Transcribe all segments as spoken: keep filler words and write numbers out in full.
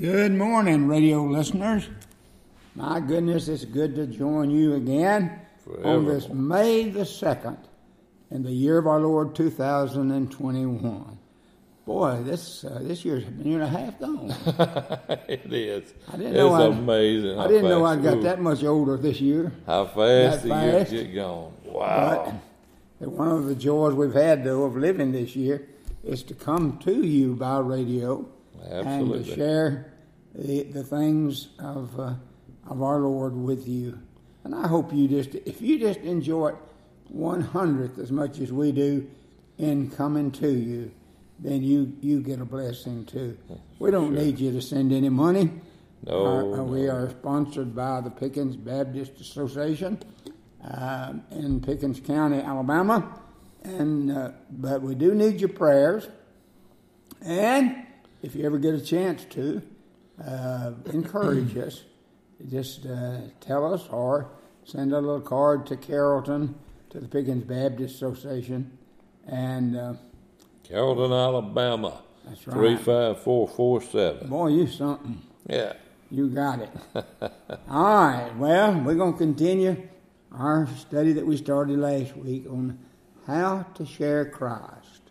Good morning, radio listeners. My goodness, it's good to join you again Forever. on this May the second in the year of our Lord two thousand twenty-one. Boy, this uh, this year's a year and a half gone. It is. I didn't it's know I'd, amazing. I didn't know fast, I got ooh, that much older this year. How fast that the years fast. get gone. Wow. But one of the joys we've had, though, of living this year is to come to you by radio Absolutely. and to share the, the things of uh, of our Lord with you. And I hope you just, if you just enjoy it one hundredth as much as we do in coming to you, then you, you get a blessing too. We don't Sure. need you to send any money. No, Our- uh, We no. are sponsored by the Pickens Baptist Association uh, in Pickens County, Alabama. And uh, but we do need your prayers. And if you ever get a chance to, uh, encourage us. Just uh, tell us or send a little card to Carrollton, to the Pickens Baptist Association. And uh, Carrollton, Alabama. that's right. three five four four seven. Boy, you something. Yeah. You got it. All right. Well, we're going to continue our study that we started last week on how to share Christ.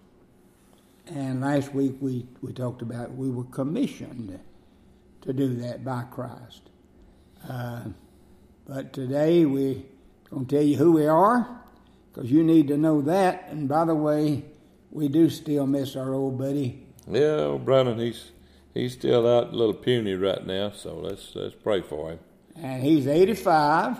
And last week we, we talked about we were commissioned to do that by Christ. Uh, but today we're going to tell you who we are, because you need to know that. And by the way, we do still miss our old buddy. Yeah, old Brandon, he's he's still out a little puny right now, so let's let's pray for him. And he's eighty-five,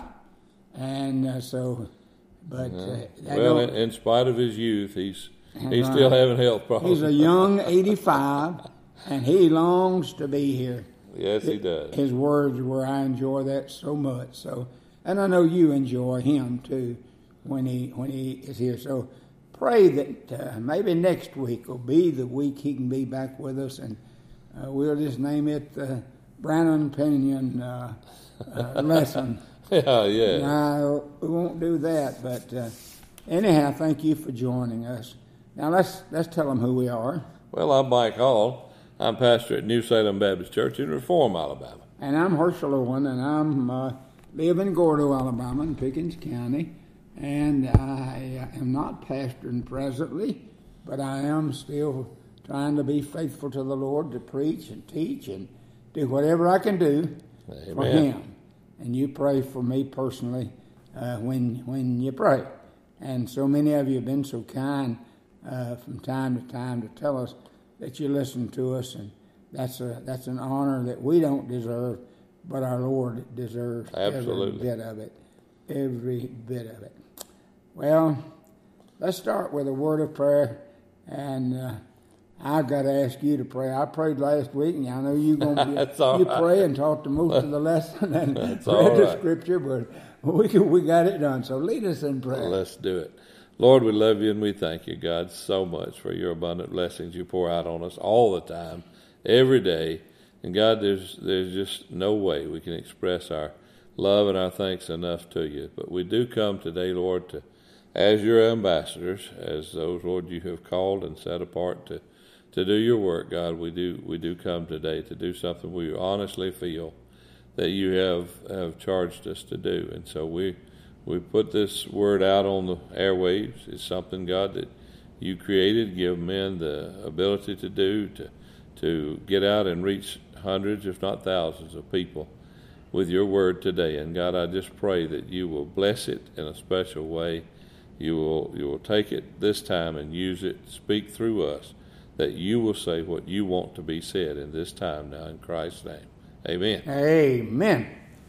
and uh, so, but uh, that Well, don't- in, in spite of his youth, he's he's right. still having health problems. he's a young eighty-five, and he longs to be here. Yes, he does. His words were, "I enjoy that so much." So, and I know you enjoy him too when he when he is here. So, pray that uh, maybe next week will be the week he can be back with us, and uh, we'll just name it the Brannon Pinion uh, uh, lesson. Yeah, yeah. No, we won't do that. But uh, anyhow, thank you for joining us. Now let's let's tell them who we are. Well, I'm Mike Hall. I'm pastor at New Salem Baptist Church in Reform, Alabama. And I'm Herschel Owen, and I'm uh, live in Gordo, Alabama, in Pickens County. And I am not pastoring presently, but I am still trying to be faithful to the Lord, to preach and teach and do whatever I can do for Amen. Him. And you pray for me personally uh, when when you pray. And so many of you have been so kind uh, from time to time to tell us that you listen to us, and that's a that's an honor that we don't deserve, but our Lord deserves Absolutely. every bit of it, every bit of it. Well, let's start with a word of prayer, and uh, I've got to ask you to pray. I prayed last week, and I know you're going to That's all you right. pray and taught the most of the lesson and That's read all the right. scripture, but we we got it done. So lead us in prayer. Well, let's do it. Lord, we love you and we thank you, God, so much for your abundant blessings you pour out on us all the time, every day. And God, there's there's just no way we can express our love and our thanks enough to you. But we do come today, Lord, to as your ambassadors, as those, Lord, you have called and set apart to, to do your work, God. We do we do come today to do something we honestly feel that you have, have charged us to do. And so we we put this word out on the airwaves. It's something, God, that you created, give men the ability to do, to to get out and reach hundreds, if not thousands, of people with your word today. And God, I just pray that you will bless it in a special way. You will you will take it this time and use it, speak through us, that you will say what you want to be said in this time now, in Christ's name. Amen. Amen.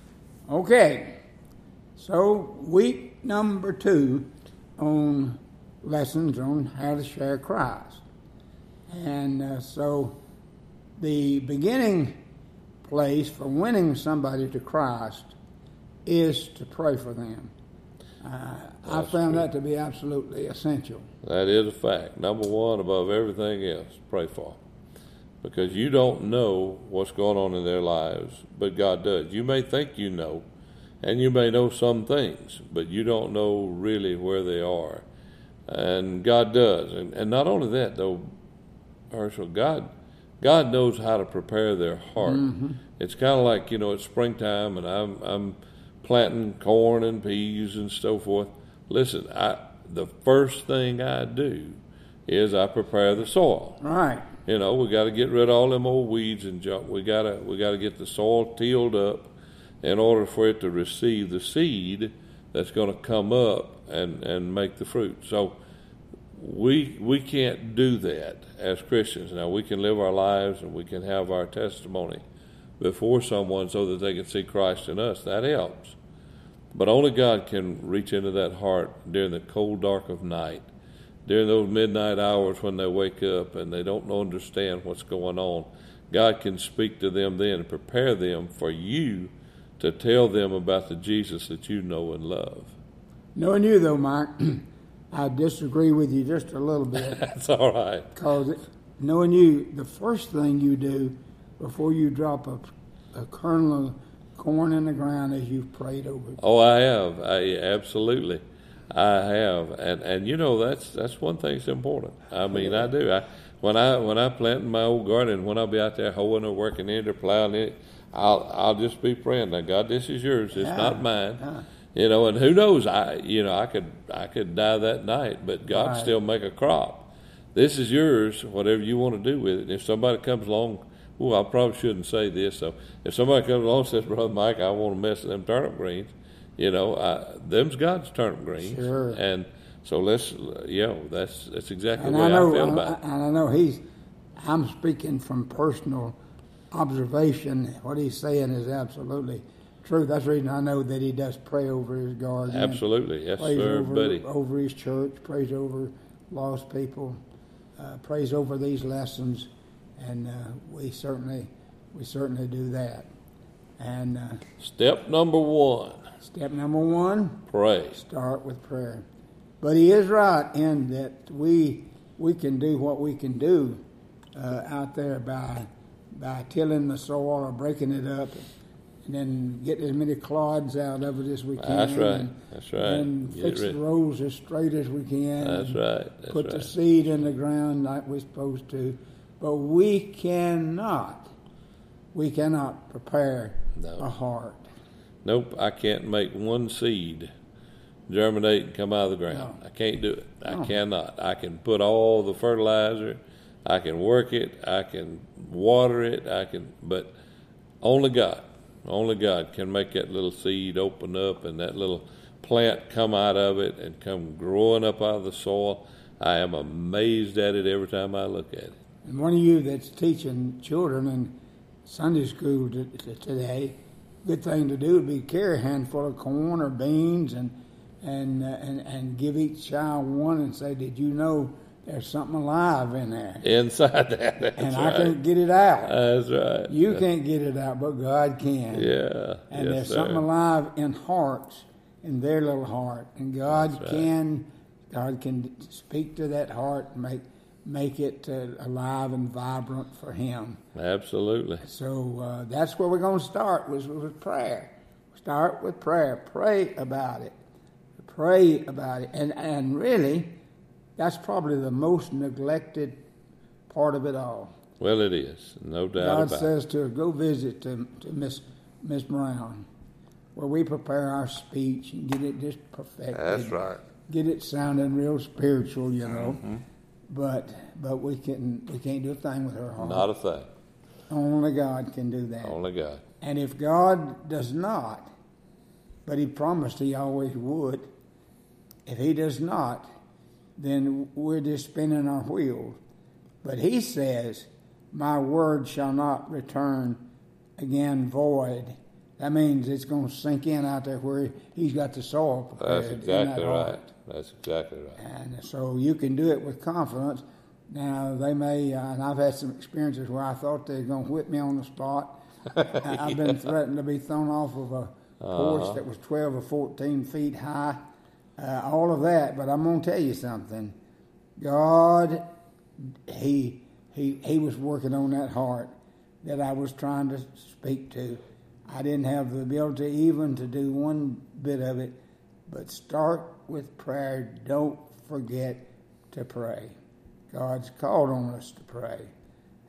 Okay. So week number two on lessons on how to share Christ. And uh, so the beginning place for winning somebody to Christ is to pray for them. Uh, I That's found true. that to be absolutely essential. That is a fact. Number one, above everything else, pray for them. Because you don't know what's going on in their lives, but God does. You may think you know, and you may know some things, but you don't know really where they are. And God does. And, and not only that, though, Herschel, God God knows how to prepare their heart. Mm-hmm. It's kind of like, you know, it's springtime and I'm I'm planting corn and peas and so forth. Listen, I the first thing I do is I prepare the soil. Right. You know, we got to get rid of all them old weeds and junk. We got to we got to get the soil tilled up in order for it to receive the seed that's going to come up and, and make the fruit. So we we can't do that as Christians. Now, we can live our lives and we can have our testimony before someone so that they can see Christ in us. That helps. But only God can reach into that heart during the cold dark of night, during those midnight hours when they wake up and they don't understand what's going on. God can speak to them then and prepare them for you to tell them about the Jesus that you know and love. Knowing you, though, Mike, I disagree with you just a little bit. That's all right. Because knowing you, the first thing you do before you drop a, a kernel of corn in the ground is you've prayed over it. Oh, I have. I absolutely. I have, and and you know that's that's one thing that's important. I mean, I do. I when I when I plant in my old garden, when I'll be out there hoeing or working in it or plowing it, I'll I'll just be praying. Now, God, this is yours. It's yeah. not mine. Yeah. You know, and who knows? I you know I could I could die that night, but God Right. still make a crop. This is yours. Whatever you want to do with it. And if somebody comes along, oh, I probably shouldn't say this. So if somebody comes along and says, Brother Mike, I want to mess with them turnip greens. You know, I, them's God's turnip greens, Sure. and so let's, you know, that's that's exactly And the way I know, I feel about it. and I know he's. I'm speaking from personal observation. What he's saying is absolutely true. That's the reason I know that he does pray over his garden. Absolutely, yes, prays sir, over, buddy. over his church, prays over lost people, uh, prays over these lessons, and uh, we certainly, we certainly do that. And uh, Step number one: step number one. pray. Start with prayer. But he is right in that we we can do what we can do uh, out there by by tilling the soil or breaking it up, and then get as many clods out of it as we can. That's right. And, That's right. And Get fix rid- the rows as straight as we can. That's and right. That's put right. the seed in the ground like we're supposed to. But we cannot, we cannot prepare No. a heart. Nope, I can't make one seed germinate and come out of the ground. No. I can't do it. I No. cannot. I can put all the fertilizer, I can work it, I can water it, I can, but only God, only God can make that little seed open up and that little plant come out of it and come growing up out of the soil. I am amazed at it every time I look at it. And one of you that's teaching children in Sunday school t- t- today, good thing to do would be carry a handful of corn or beans and and uh, and and give each child one and say, "Did you know there's something alive in there?" Inside that, that's and right. I can't get it out. That's right. You can't get it out, but God can. Yeah. And yes, there's sir. something alive in hearts, in their little heart, and God That's right. can, God can speak to that heart and make make it uh, alive and vibrant for Him. Absolutely. So uh, that's where we're going to start was with prayer. Start with prayer. Pray about it. Pray about it, and and really, that's probably the most neglected part of it all. Well, it is, no doubt God about says to go visit to, to Miss Miss Brown, where we prepare our speech and get it just perfected. That's right. Get it sounding real spiritual, you know. Mm-hmm. But but we can we can't do a thing with her heart. Not a thing. Only God can do that. Only God. And if God does not, but He promised He always would, if He does not, then we're just spinning our wheels. But He says, "My word shall not return again void." That means it's going to sink in out there where He's got the soil prepared. That's in exactly that right. heart. That's exactly right. And so you can do it with confidence. Now, they may, uh, and I've had some experiences where I thought they were going to whip me on the spot. I- I've been threatened to be thrown off of a porch Uh-huh. that was twelve or fourteen feet high. Uh, all of that, but I'm going to tell you something. God, he, he, he was working on that heart that I was trying to speak to. I didn't have the ability even to do one bit of it, but start with prayer. Don't forget to pray. God's called on us to pray.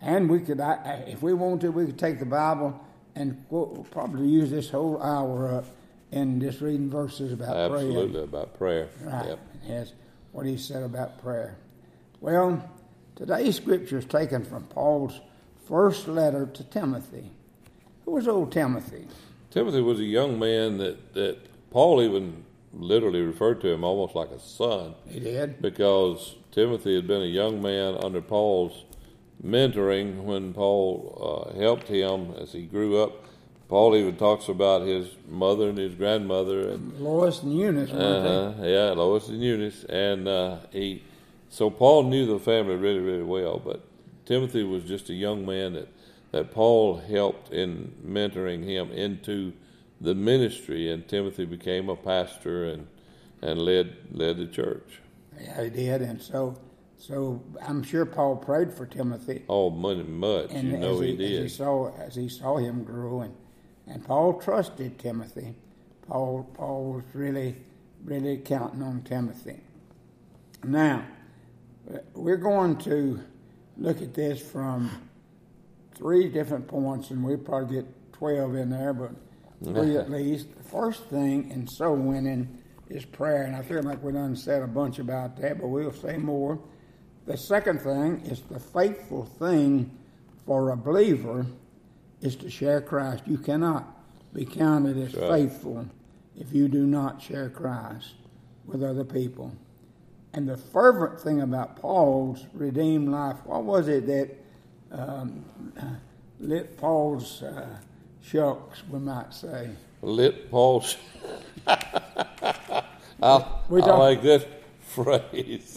And we could, I, if we want to, we could take the Bible and quote, probably use this whole hour up in just reading verses about Absolutely, prayer. Absolutely, about prayer. Right. Yep. Yes, what he said about prayer. Well, today's scripture is taken from Paul's first letter to Timothy. Who was old Timothy? Timothy was a young man that, that Paul even literally referred to him almost like a son. He did. Because Timothy had been a young man under Paul's mentoring when Paul uh, helped him as he grew up. Paul even talks about his mother and his grandmother and Lois and Eunice. uh-huh, yeah, Lois and Eunice, and uh, he. So Paul knew the family really, really well. But Timothy was just a young man that that Paul helped in mentoring him into the ministry, and Timothy became a pastor and and led led the church. Yeah, he did, and so so I'm sure Paul prayed for Timothy. Oh, much, much. And you know as he, he did. As he saw as he saw him grow, and and Paul trusted Timothy. Paul Paul was really really counting on Timothy. Now we're going to look at this from three different points, and we'll probably get twelve in there, but three at least. The first thing in soul winning is prayer, and I feel like we done said a bunch about that, but we'll say more. The second thing is the faithful thing for a believer is to share Christ. You cannot be counted as right. faithful if you do not share Christ with other people. And the fervent thing about Paul's redeemed life, what was it that um, lit Paul's uh, shucks, we might say? Lit Paul's. I, we I like that phrase.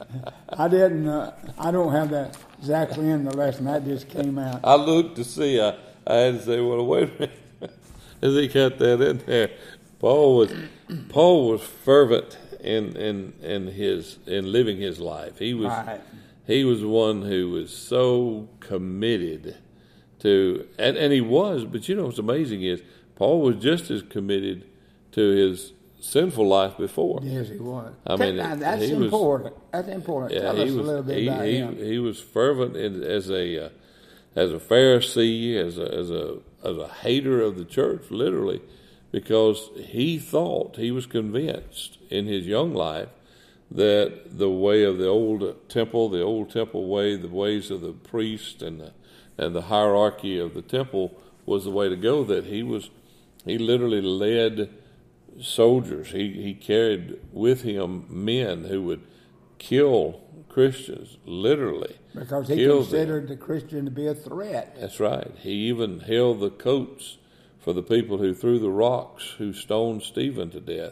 I didn't. Uh, I don't have that exactly in the lesson. That just came out. I looked to see. I, I had to say, "Well, wait a minute." As he got that in there, Paul was Paul was fervent in in in his in living his life. He was Right. he was one who was so committed to, and, and he was. But you know what's amazing is Paul was just as committed to his sinful life before. Yes, he was. I mean, Now, that's he was- important. That's important. Yeah, Tell he us was, a little bit he, about he, him. He was fervent in, as a uh, as a Pharisee, as a as a as a hater of the church, literally, because he thought, he was convinced in his young life that the way of the old temple, the old temple way, the ways of the priest and the and the hierarchy of the temple was the way to go. That he was, he literally led soldiers. He he carried with him men who would kill Christians, literally. Because he Killed considered the Christian to be a threat. That's right. He even held the coats for the people who threw the rocks, who stoned Stephen to death,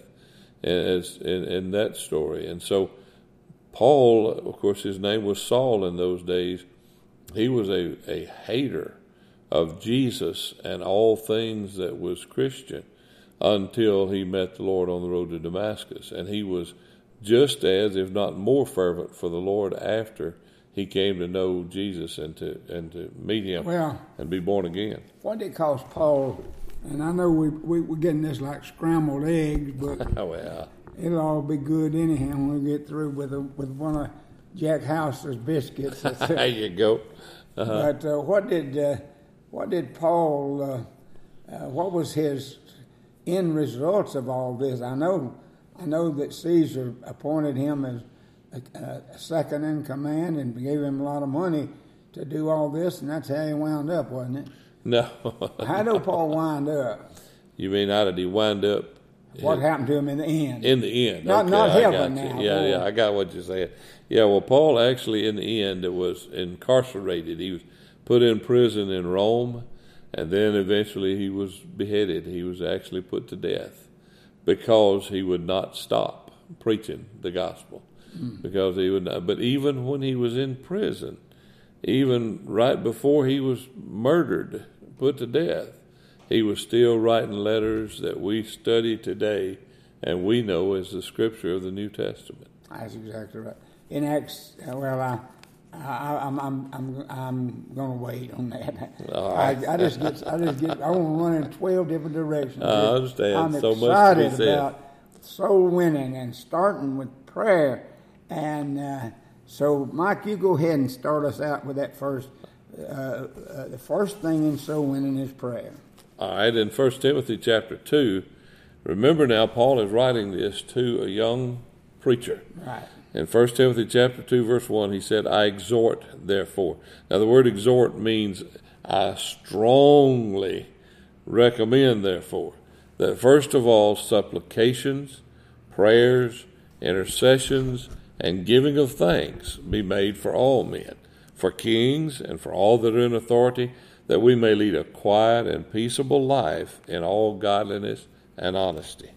as in, in that story. And so Paul, of course, his name was Saul in those days. He was a, a hater of Jesus and all things that was Christian until he met the Lord on the road to Damascus. And he was just as, if not more fervent for the Lord after he came to know Jesus and to and to meet him Well, and be born again. what did it cost Paul? And I know we, we, we're getting this like scrambled eggs, but Oh, well. it'll all be good anyhow when we get through with a, with one of Jack House's biscuits. There you go. Uh-huh. But uh, what did uh, what did Paul? Uh, uh, what was his end results of all this? I know, I know that Caesar appointed him as a, a second in command and gave him a lot of money to do all this, and that's how he wound up, wasn't it? No. How did Paul wind up? You mean how did he wind up? What happened to him in the end? In the end. Not- okay, not I heaven got you. now, Yeah, boy. yeah, I got what you're saying. Yeah, well, Paul actually in the end was incarcerated. He was put in prison in Rome, and then eventually he was beheaded. He was actually put to death because he would not stop preaching the gospel. Mm. Because he would not. But even when he was in prison, even right before he was murdered, put to death, he was still writing letters that we study today and we know as the scripture of the New Testament. That's exactly right. In Acts, uh, well, I, I, I'm, I'm, I'm, I'm going to wait on that. All right. I, I just get, I just get, I want to run in twelve different directions. I understand. I'm So much to be excited said. about soul winning and starting with prayer. And uh, so, Mike, you go ahead and start us out with that first uh, uh, the first thing in soul winning is prayer. All right, in First Timothy chapter two, remember now, Paul is writing this to a young preacher. Right. In First Timothy chapter two, verse one, he said, I exhort, therefore. Now, the word exhort means I strongly recommend, therefore, that first of all, supplications, prayers, intercessions, and giving of thanks be made for all men, for kings and for all that are in authority, that we may lead a quiet and peaceable life in all godliness and honesty.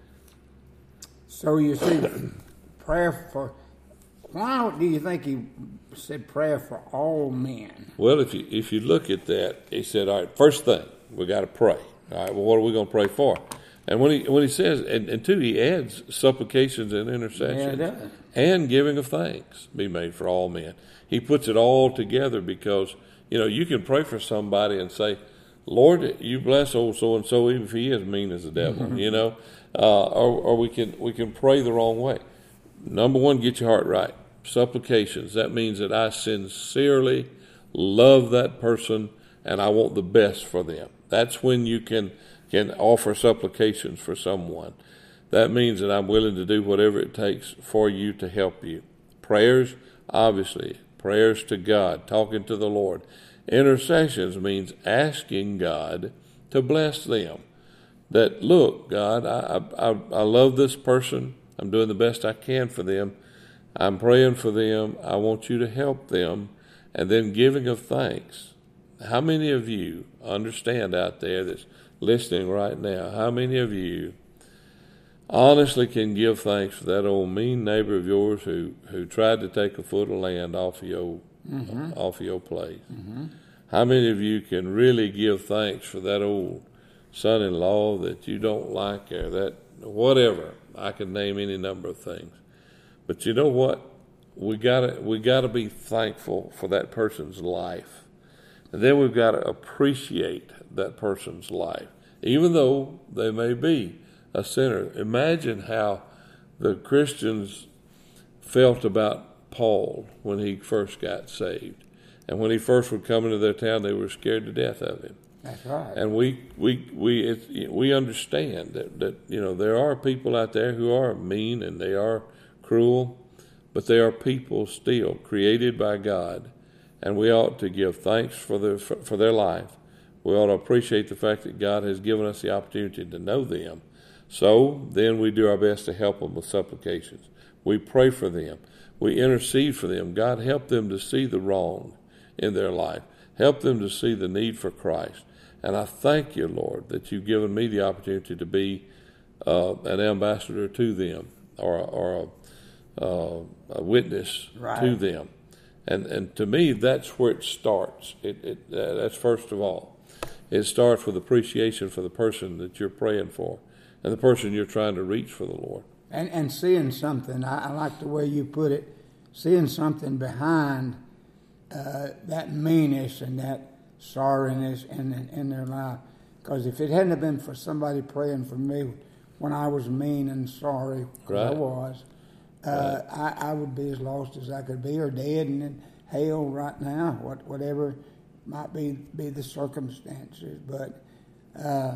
So you see, prayer for, why do you think he said prayer for all men? Well, if you if you look at that, he said, all right, first thing, we got to pray. All right, well, what are we going to pray for? And when he when he says, and, and two, he adds supplications and intercessions Yeah, and giving of thanks be made for all men. He puts it all together because, you know, you can pray for somebody and say, Lord, you bless old so-and-so, even if he is mean as the devil, mm-hmm. you know. Uh, or or we can we can pray the wrong way. Number one, get your heart right. Supplications. That means that I sincerely love that person and I want the best for them. That's when you can can offer supplications for someone. That means that I'm willing to do whatever it takes for you to help you. Prayers, obviously, prayers to God, talking to the Lord. Intercessions means asking God to bless them. That, look, God, I, I, I love this person. I'm doing the best I can for them. I'm praying for them. I want you to help them. And then giving of thanks. How many of you understand out there that's listening right now, how many of you honestly can give thanks for that old mean neighbor of yours who, who tried to take a foot of land off of your, mm-hmm. uh, off of your place? Mm-hmm. How many of you can really give thanks for that old son-in-law that you don't like, or that whatever? I can name any number of things. But you know what? We gotta we gotta be thankful for that person's life. And then we've got to appreciate that person's life, even though they may be a sinner. Imagine how the Christians felt about Paul when he first got saved. And when he first would come into their town, they were scared to death of him. That's right. And we we we it, we understand that, that you know there are people out there who are mean and they are cruel, but they are people still created by God, and we ought to give thanks for their for, for their life. We ought to appreciate the fact that God has given us the opportunity to know them. So then we do our best to help them with supplications. We pray for them. We intercede for them. God, help them to see the wrong in their life. Help them to see the need for Christ. And I thank you, Lord, that you've given me the opportunity to be uh, an ambassador to them, or, or a, uh, a witness right. to them. And and to me, that's where it starts. It, it uh, that's first of all. It starts with appreciation for the person that you're praying for and the person you're trying to reach for the Lord. And and seeing something, I, I like the way you put it, seeing something behind uh, that meanness and that sorriness in, in their life. Because if it hadn't have been for somebody praying for me when I was mean and sorry, right. I was, uh, right. I, I would be as lost as I could be, or dead and in hell right now, what, whatever might be be the circumstances. But uh,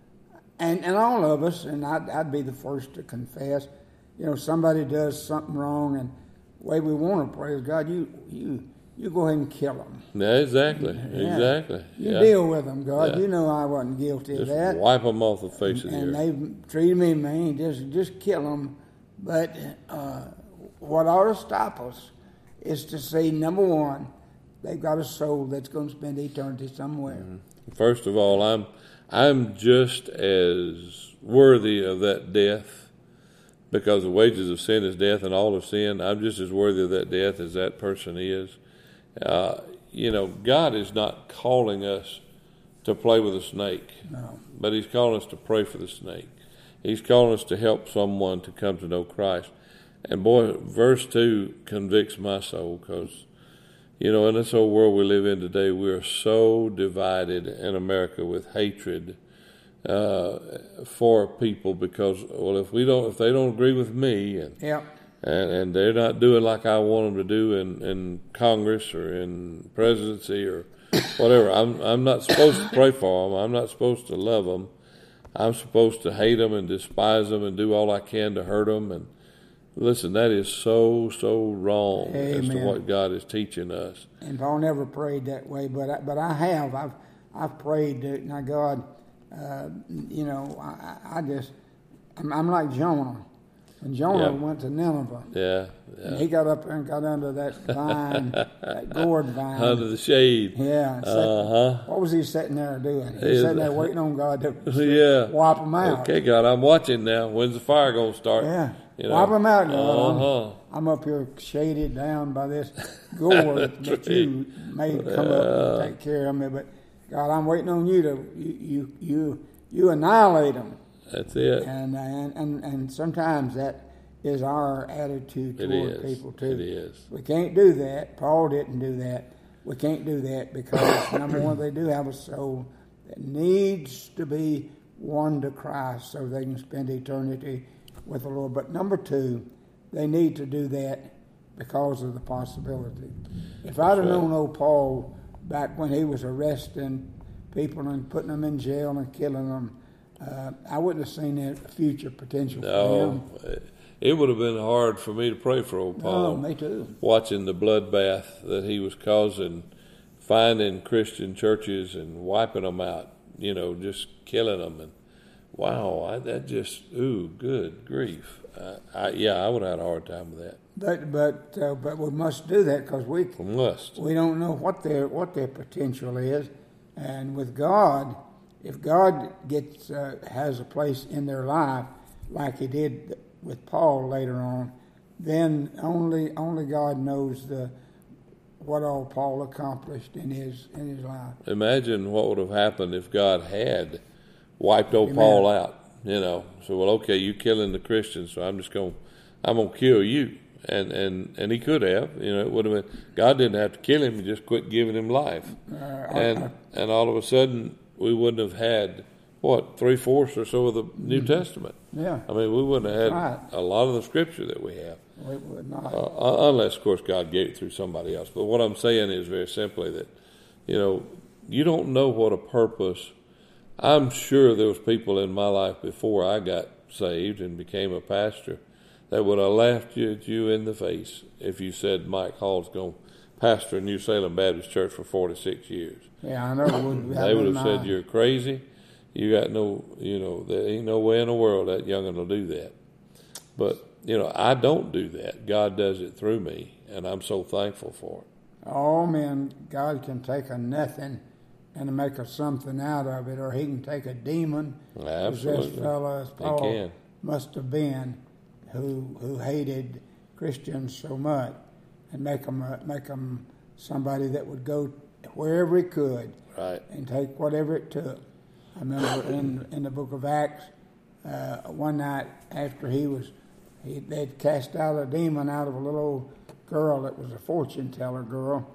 and and all of us, and I'd, I'd be the first to confess, you know, somebody does something wrong, and the way we want to pray is, God, you you. You go ahead and kill them. Yeah, exactly, yeah. exactly. You yeah. deal with them, God. Yeah. You know I wasn't guilty just of that. Wipe them off the face and, of the earth. earth. And they treated me mean. Just, just kill them. But uh, what ought to stop us is to say, number one, they've got a soul that's going to spend eternity somewhere. Mm-hmm. First of all, I'm, I'm just as worthy of that death, because the wages of sin is death, and all of sin. I'm just as worthy of that death as that person is. Uh, you know, God is not calling us to play with a snake, no. but He's calling us to pray for the snake. He's calling us to help someone to come to know Christ. And boy, verse two convicts my soul, because, you know, in this old world we live in today, we are so divided in America with hatred uh, for people, because, well, if we don't, if they don't agree with me, and yeah. And, and they're not doing like I want them to do in, in Congress or in presidency or whatever. I'm I'm not supposed to pray for them. I'm not supposed to love them. I'm supposed to hate them and despise them and do all I can to hurt them. And listen, that is so, so wrong Amen. as to what God is teaching us. And Paul never prayed that way, but I, but I have. I've I've prayed that, now God, uh, you know, I, I just, I'm, I'm like Jonah. And Jonah Yep. went to Nineveh. Yeah, And yeah. he got up there and got under that vine, that gourd vine. Under the shade. Yeah. and sat- Uh-huh. What was he sitting there doing? He was He- sitting there waiting on God to Yeah. wipe him out. Okay, God, I'm watching now. When's the fire going to start? Yeah. You know? Wipe him out, God. Uh-huh. I'm, I'm up here shaded down by this gourd that you made come up and take care of me. But God, I'm waiting on you to you you you, you annihilate them. That's it. And, and and and sometimes that is our attitude It toward is. people too. It is. We can't do that. Paul didn't do that. We can't do that because number one, they do have a soul that needs to be won to Christ so they can spend eternity with the Lord. But number two, they need to do that because of the possibility. If I'd have right. known old Paul back when he was arresting people and putting them in jail and killing them, uh, I wouldn't have seen a future potential for No, him. it would have been hard for me to pray for old Paul. Oh, me too. Watching the bloodbath that he was causing, finding Christian churches and wiping them out, you know, just killing them. And wow, I, that just, ooh, good grief. Uh, I, yeah, I would have had a hard time with that. But but uh, but we must do that because we We must. we don't know what their what their potential is, and with God, if God gets uh, has a place in their life like He did with Paul later on, then only only God knows the what all Paul accomplished in his in his life. Imagine what would have happened if God had wiped old Amen. Paul out. You know, so well, okay, you killing the Christians, so I'm just going, I'm going to kill you. And, and and he could have, you know, it would have been. God didn't have to kill him; He just quit giving him life. Uh, and I- and all of a sudden, we wouldn't have had what three fourths or so of the New Testament. Yeah, I mean, we wouldn't have had Right. a lot of the Scripture that we have, we would not. uh, unless, of course, God gave it through somebody else. But what I'm saying is very simply that, you know, you don't know what a purpose. I'm sure there was people in my life before I got saved and became a pastor that would have laughed you at you in the face if you said Mike Hall's going to pastor New Salem Baptist Church for forty-six years. Yeah, I know. It would They would have said you're crazy. You got no, you know, there ain't no way in the world that young'un will do that. But, you know, I don't do that. God does it through me, and I'm so thankful for it. Oh man, God can take a nothing and make a something out of it, or He can take a demon, Absolutely. possessed fellow as He Paul can. must have been, who who hated Christians so much, and make them uh, make them somebody that would go wherever he could Right. and take whatever it took. I remember in in the book of Acts, uh, one night after he was, he, they'd cast out a demon out of a little old girl that was a fortune teller girl,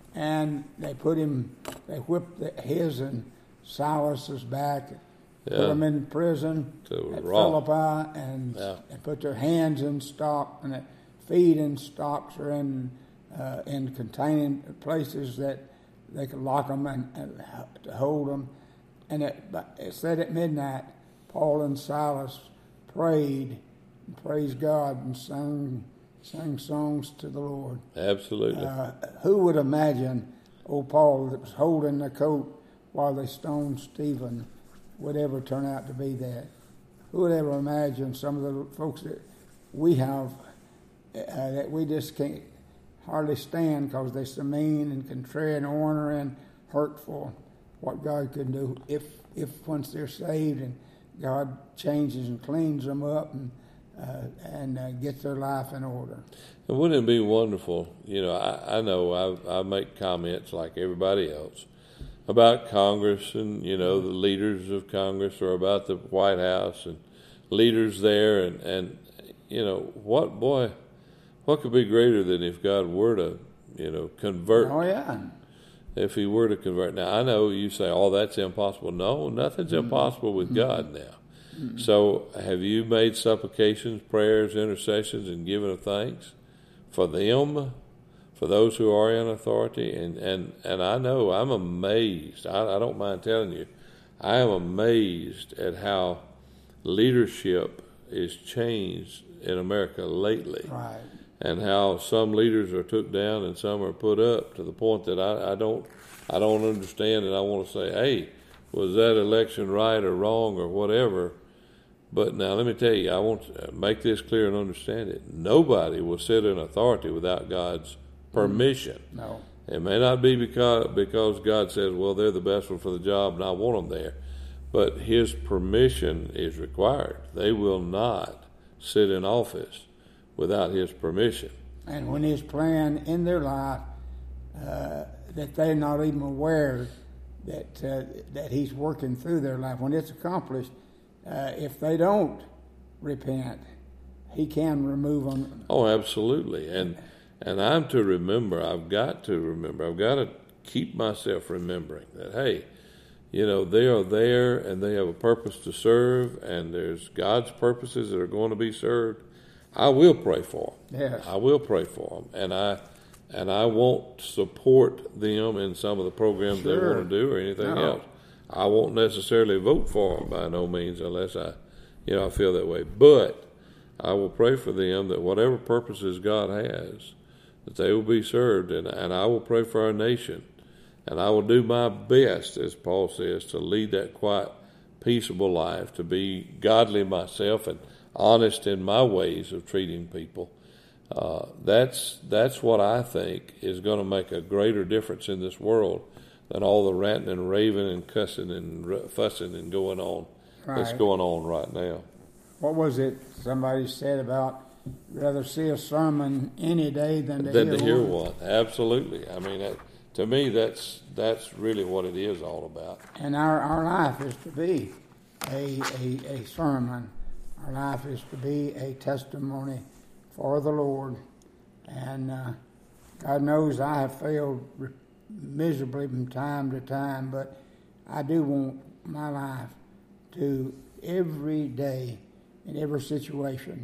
and they put him, they whipped the, his and Silas's back, Yeah. put them in prison So at raw. Philippi, and Yeah. and put their hands in stock and their feet in stocks or in uh, in containing places that they could lock them and, and to hold them. And it, it said at midnight, Paul and Silas prayed and praised God and sang sang songs to the Lord. Absolutely. Uh, who would imagine old Paul that was holding the coat while they stoned Stephen would ever turn out to be that? Who would ever imagine some of the folks that we have uh, that we just can't hardly stand because they're so mean and contrary and ornery and hurtful, what God can do if if once they're saved and God changes and cleans them up and uh, and uh, gets their life in order. And wouldn't it be wonderful? You know, I, I know I, I make comments like everybody else about Congress and, you know, the leaders of Congress or about the White House and leaders there. And, and you know, what, boy, what could be greater than if God were to, you know, convert? Oh, yeah. If He were to convert. Now, I know you say, oh, that's impossible. No, nothing's mm-hmm. impossible with mm-hmm. God now. Mm-hmm. So have you made supplications, prayers, intercessions, and given of thanks for them, for those who are in authority. And, and, and I know I'm amazed. I, I don't mind telling you, I am amazed at how leadership is changed in America lately. Right. And how some leaders are took down and some are put up, to the point that I, I don't I don't understand, and I want to say, hey, was that election right or wrong or whatever? But now let me tell you, I want to make this clear and understand it. Nobody will sit in authority without God's permission. No. It may not be because because God says, well, they're the best one for the job and I want them there. But His permission is required. They will not sit in office without His permission. And when His plan in their life, uh, that they're not even aware that uh, that He's working through their life, when it's accomplished, uh, if they don't repent, He can remove them. Oh, absolutely. And and I'm to remember, I've got to remember, I've got to keep myself remembering that, hey, you know, they are there and they have a purpose to serve, and there's God's purposes that are going to be served. I will pray for them. Yes. I will pray for them. And I and I won't support them in some of the programs Sure. they want to do or anything No. else. I won't necessarily vote for them by no means unless I, you know, I feel that way. But I will pray for them that whatever purposes God has, that they will be served. And, and I will pray for our nation. And I will do my best, as Paul says, to lead that quiet, peaceable life, to be godly myself and honest in my ways of treating people. Uh, that's that's what I think is going to make a greater difference in this world than all the ranting and raving and cussing and r- fussing and going on Right. that's going on right now. What was it somebody said about rather see a sermon any day than to Than hear to hear one? one. Absolutely. I mean, that, to me, that's that's really what it is all about. And our, our life is to be a, a, a sermon. Our life is to be a testimony for the Lord. And uh, God knows I have failed re- miserably from time to time, but I do want my life to every day, in every situation,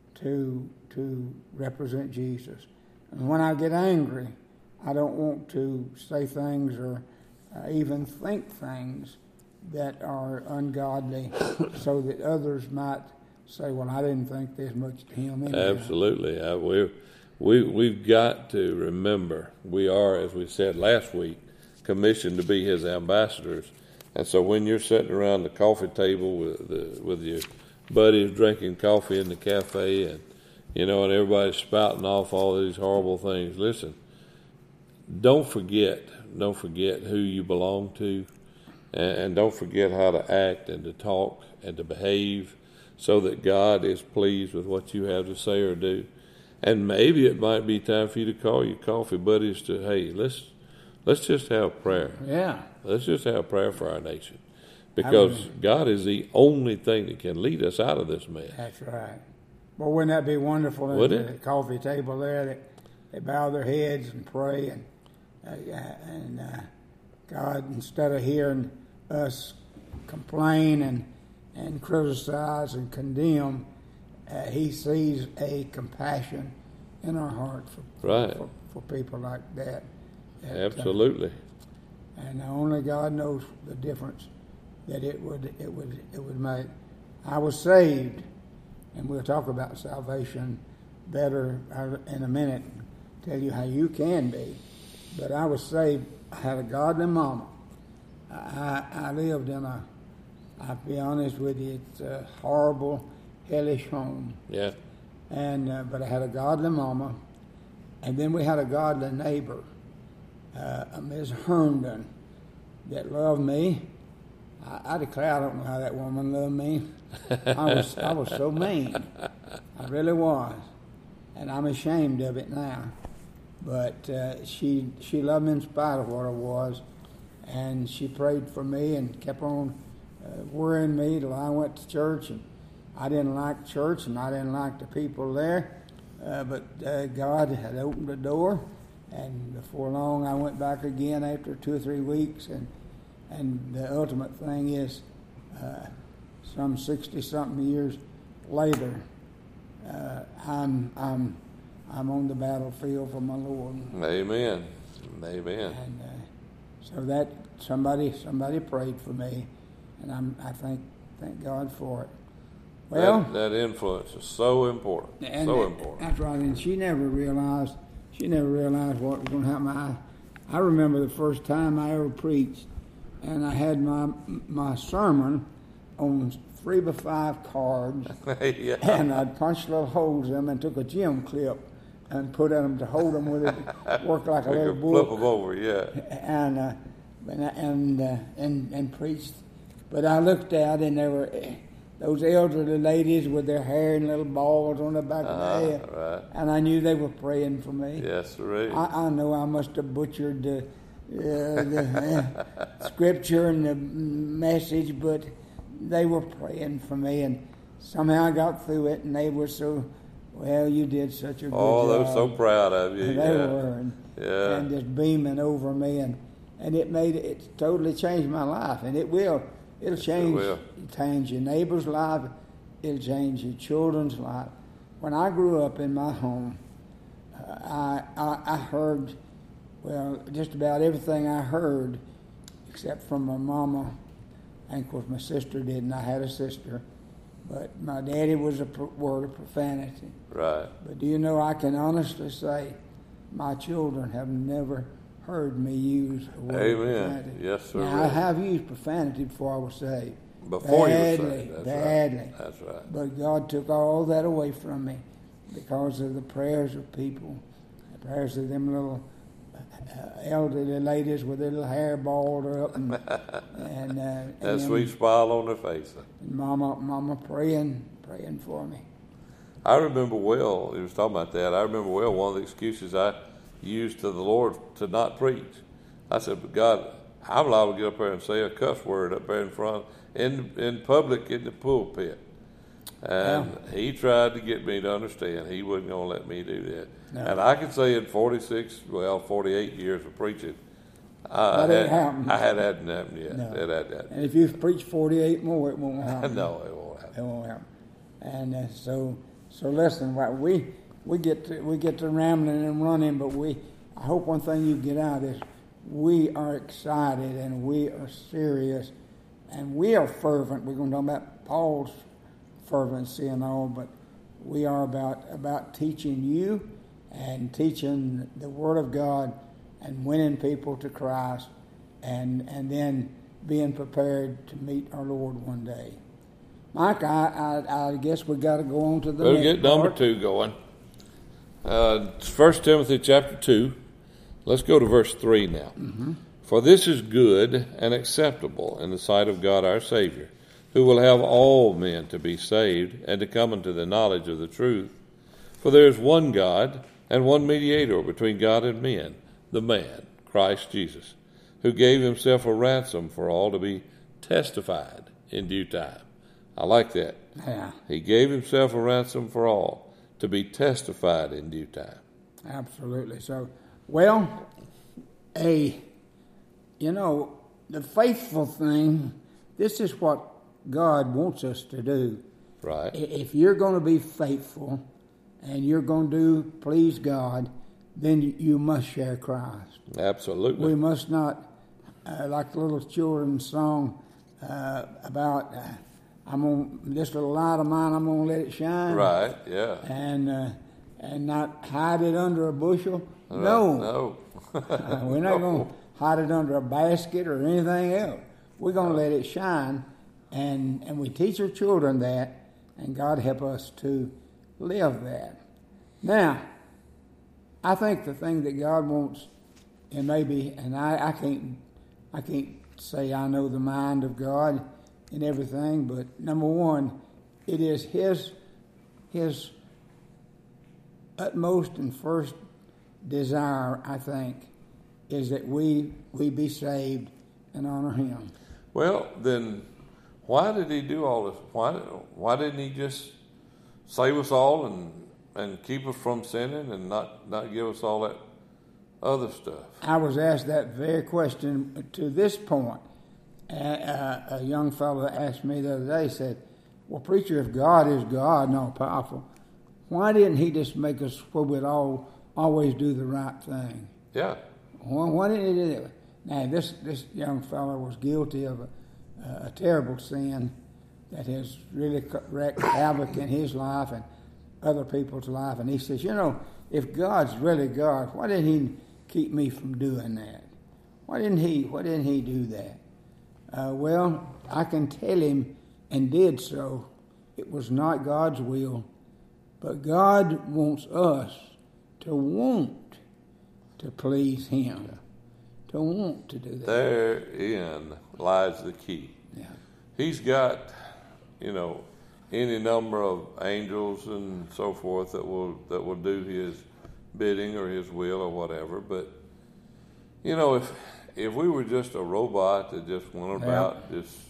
to to represent Jesus. And when I get angry, I don't want to say things or uh, even think things that are ungodly so that others might say, well, I didn't think this much to him anyway. Absolutely. I, we we we've got to remember we are, as we said last week, commissioned to be His ambassadors. And so when you're sitting around the coffee table with the, with your buddies drinking coffee in the cafe, and you know, and everybody's spouting off all these horrible things, listen. Don't forget, don't forget who you belong to, and, and don't forget how to act and to talk and to behave, so that God is pleased with what you have to say or do. And maybe it might be time for you to call your coffee buddies to, hey, let's let's just have prayer. Yeah. Let's just have prayer for our nation, because God is the only thing that can lead us out of this mess. That's right. Well, wouldn't that be wonderful Would at it? the coffee table there that they bow their heads and pray, and uh, and uh, God, instead of hearing us complain and and criticize and condemn, uh, He sees a compassion in our heart for Right. for, for people like that. that uh, Absolutely. and only God knows the difference that it would it would it would make. I was saved, and we'll talk about salvation better in a minute. Tell you how you can be, but I was saved. I had a godly mama. I I lived in a. I'll be honest with you, it's a horrible, hellish home. Yeah. And uh, but I had a godly mama, and then we had a godly neighbor, uh, a Miss Herndon, that loved me. I, I declare I don't know how that woman loved me. I was I was so mean, I really was, and I'm ashamed of it now. But uh, she she loved me in spite of what I was, and she prayed for me and kept on uh, worrying me till I went to church. And I didn't like church, and I didn't like the people there, uh, but uh, God had opened the door, and before long I went back again after two or three weeks, and and the ultimate thing is, uh, some sixty something years later, uh, I'm I'm I'm on the battlefield for my Lord. Amen. Amen. And uh, so that somebody somebody prayed for me, and I'm I thank thank God for it. Well, that, that influence is so important. And so that, important. That's right. And she never realized. She never realized what was going to happen. I, I remember the first time I ever preached, and I had my my sermon on three by five cards, yeah. and I'd punched little holes in them and took a gem clip and put in them to hold them with it. Worked like a We little could book. flip them over, yeah. And uh, and and, uh, and and preached. But I looked out, and there were those elderly ladies with their hair in little balls on the back uh, of their head, right. and I knew they were praying for me. Yes, right. I, I know I must have butchered the, uh, the uh, scripture and the message, but they were praying for me, and somehow I got through it, and they were so, well, you did such a good oh, job. they were so proud of you. They yeah. were, and, yeah. and just beaming over me, and, and it made it totally changed my life, and it will. It'll change, it will. change your neighbor's life. It'll change your children's life. When I grew up in my home, uh, I, I I heard, well, just about everything I heard, except from my mama, and of course my sister didn't. I had a sister, but my daddy was a pro- word of profanity. Right. But do you know, I can honestly say, my children have never heard me use a word Amen. of profanity. Yes, sir. Now, I have used profanity before I was saved. Before badly, you were saved. That's badly. Right. That's right. But God took all that away from me because of the prayers of people, the prayers of them little uh, elderly ladies with their little hair balled up, and, and, uh, and that them, sweet smile on their face. and Mama, Mama praying, praying for me. I remember well, he was talking about that, I remember well one of the excuses I used to the Lord to not preach. I said, but God, I'm allowed to get up there and say a cuss word up there in front, in in public in the pulpit. And yeah. He tried to get me to understand he wasn't going to let me do that. No. And I could say in forty-six, well, forty-eight years of preaching, I, that had, ain't happened. I had hadn't happened yet. No. That hadn't happened. And if you've preached forty-eight more, it won't happen. No, it won't happen. It won't happen. And uh, so, so listen, we we get to, we get to rambling and running, but we. I hope one thing you get out of this: we are excited and we are serious, and we are fervent. We're going to talk about Paul's fervency and all, but we are about about teaching you and teaching the Word of God and winning people to Christ, and and then being prepared to meet our Lord one day. Mike, I I, I guess we got to go on to the we'll next get number part. two going. Uh, First Timothy chapter two. Let's go to verse three now. Mm-hmm. For this is good and acceptable in the sight of God our Savior, who will have all men to be saved and to come into the knowledge of the truth. For there is one God and one mediator between God and men, the man, Christ Jesus, who gave himself a ransom for all to be testified in due time. I like that. Yeah. He gave himself a ransom for all to be testified in due time. Absolutely. So, well, a, you know, the faithful thing, this is what God wants us to do. Right. If you're going to be faithful and you're going to do please God, then you must share Christ. Absolutely. We must not, uh, like the little children's song uh, about, uh, I'm on this little light of mine, I'm going to let it shine. Right, yeah. And uh, and not hide it under a bushel. Right. No. No. uh, we're not going to hide it under a basket or anything else. We're going to let it shine, and, and we teach our children that, and God help us to live that. Now, I think the thing that God wants, and maybe, and I, I can't, I can't say I know the mind of God and everything, but number one, it is His, His utmost and first desire, I think, is that we we be saved and honor Him. Well, then, why did He do all this? Why why didn't He just save us all and and keep us from sinning and not, not give us all that other stuff? I was asked that very question to this point. Uh, a young fellow asked me the other day, said, well, preacher, if God is God and all powerful, why didn't he just make us where we'd all always do the right thing? Yeah. Why, why didn't he do that? Now, this, this young fellow was guilty of a, a terrible sin that has really wreaked havoc in his life and other people's life. And he says, you know, if God's really God, why didn't he keep me from doing that? Why didn't he, why didn't he do that? Uh, well, I can tell him, and did so. It was not God's will, but God wants us to want to please him, to want to do that. Therein lies the key. Yeah. He's got, you know, any number of angels and so forth that will that will do his bidding or his will or whatever. But you know, if if we were just a robot that just went about Yeah. just,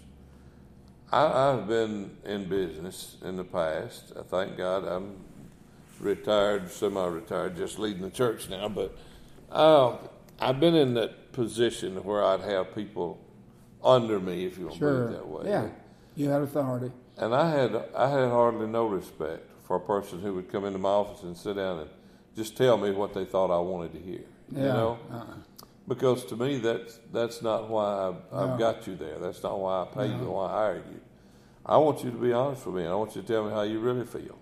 I, I've been in business in the past. I thank God I'm retired, semi-retired, just leading the church now. But uh, I've been in that position where I'd have people under me, if you want Sure. to put it that way. Yeah. You had authority. And I had I had hardly no respect for a person who would come into my office and sit down and just tell me what they thought I wanted to hear. Yeah. You know, Uh-uh. because to me that's that's not why I've, I've No. got you there. That's not why I pay No. you, why I hired you. I want you to be honest with me, and I want you to tell me how you really feel.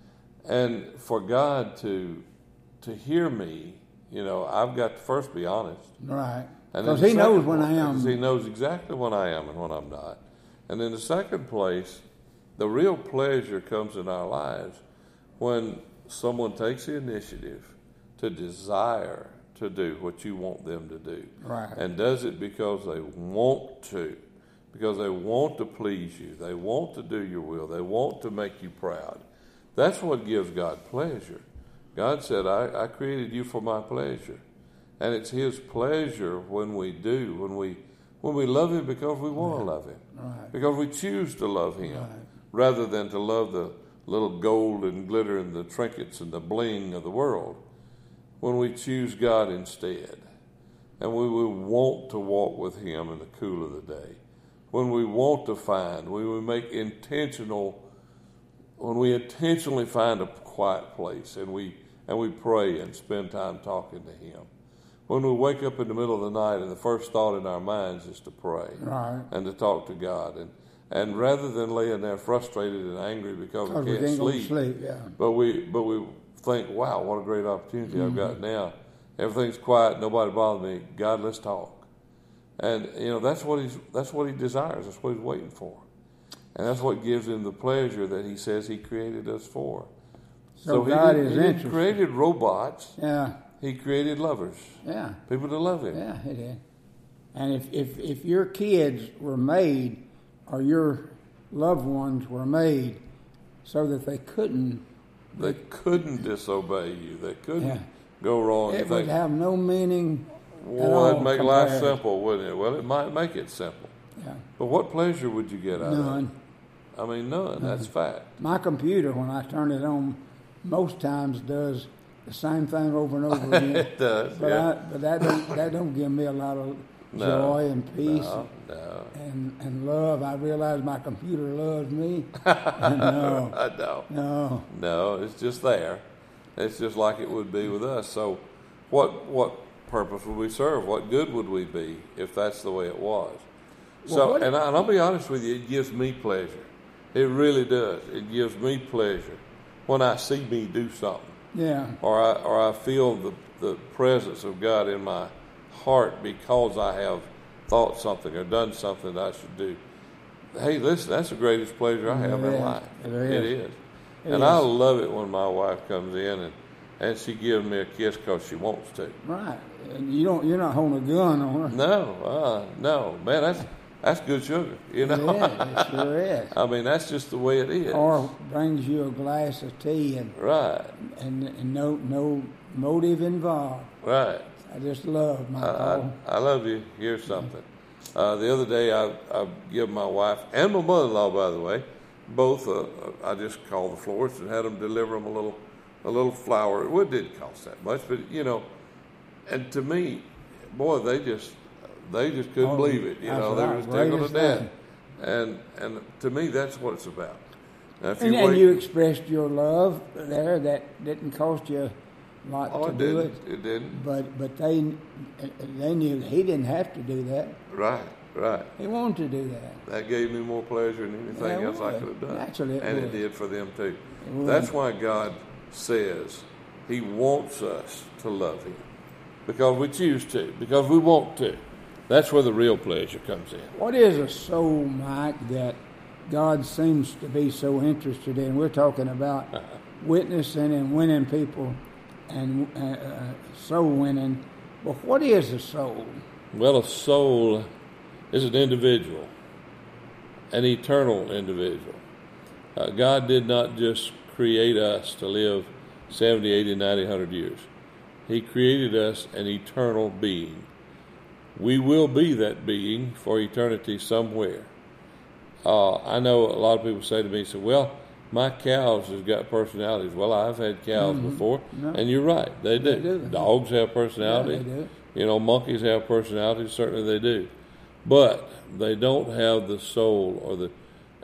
And for God to to hear me, you know, I've got to first be honest. Right. And Because then he the knows second when I place- am. because He knows exactly when I am and when I'm not. And in the second place, the real pleasure comes in our lives when someone takes the initiative to desire to do what you want them to do. Right. And does it because they want to, because they want to please you. They want to do your will. They want to make you proud. That's what gives God pleasure. God said, I, I created you for my pleasure. And it's his pleasure when we do, when we when we love him because we want to love him. Right. Because we choose to love him Right. rather than to love the little gold and glitter and the trinkets and the bling of the world. When we choose God instead. And we will want to walk with him in the cool of the day. When we want to find, when we make intentional, when we intentionally find a quiet place and we and we pray and spend time talking to him. When we wake up in the middle of the night and the first thought in our minds is to pray Right. and to talk to God. And, and rather than laying there frustrated and angry because Because we we can't can't go to sleep, sleep, yeah. but we but we think, wow, what a great opportunity I've Mm-hmm. got now. Everything's quiet, nobody bothers me. God, let's talk. And you know, that's what he's that's what he desires, that's what he's waiting for. And that's what gives him the pleasure that he says he created us for. So he God didn't- is he didn't interested. created robots. Yeah. He created lovers, Yeah. people to love him. Yeah, it is. And if, if, if your kids were made or your loved ones were made so that they couldn't, They couldn't disobey you. They couldn't Yeah. go wrong. it if would they, have no meaning at well, all. that'd make life compared. simple, wouldn't it? Well, it might make it simple. Yeah. But what pleasure would you get out of it? None. I mean, none. That's fact. My computer, when I turn it on, most times does the same thing over and over again. It does, But yeah. I, but that don't that don't give me a lot of No, joy and peace No, no. and, and love. I realize my computer loves me. no, I don't. no. No, it's just there. It's just like it would be with us. So what what purpose would we serve? What good would we be if that's the way it was? Well, So, what- and, I, and I'll be honest with you, it gives me pleasure. It really does. It gives me pleasure when I see me do something. Yeah. Or I, or I feel the, the presence of God in my heart because I have thought something or done something that I should do. Hey, listen, that's the greatest pleasure I have It in is. life. It It is. is. It and is. I love it when my wife comes in and, and she gives me a kiss because she wants to. Right. And you don't. You're not holding a gun on her. No, uh, no, man, that's that's good sugar, you know. Yeah, it sure is. I mean, that's just the way it is. Or brings you a glass of tea and right, and, and no no motive involved. right. I just love my I, Paul. I, I love you. Here's something. Uh, the other day, I, I give my wife and my mother-in-law, by the way, both. Uh, I just called the florist and had them deliver them a little, a little flower. Well, it didn't cost that much, but you know, and to me, boy, they just, they just couldn't Oh, believe it. You that's know, they right. were just tickled to Greatest death. thing. And and to me, that's what it's about. If you And, and wait, you expressed your love there. That didn't cost you a lot oh, to it do didn't. it. It didn't. But but they they knew he didn't have to do that. Right, right. He wanted to do that. That gave me more pleasure than anything Yeah, it else I would. could have done. Naturally it and would. it did for them too. would. That's why God says He wants us to love Him. Because we choose to, because we want to. That's where the real pleasure comes in. What is a soul, Mike, that God seems to be so interested in? We're talking about witnessing and winning people and uh, uh, soul winning. But what is a soul? Well, a soul is an individual, an eternal individual. Uh, God did not just create us to live seventy, eighty, ninety, one hundred years. He created us an eternal being. We will be that being for eternity somewhere. Uh, I know a lot of people say to me, say, well, my cows have got personalities. Well, I've had cows Mm-hmm. before, No. and you're right, they do. They do. Dogs have personality. Yeah, they do. You know, monkeys have personalities, certainly they do. But they don't have the soul or the,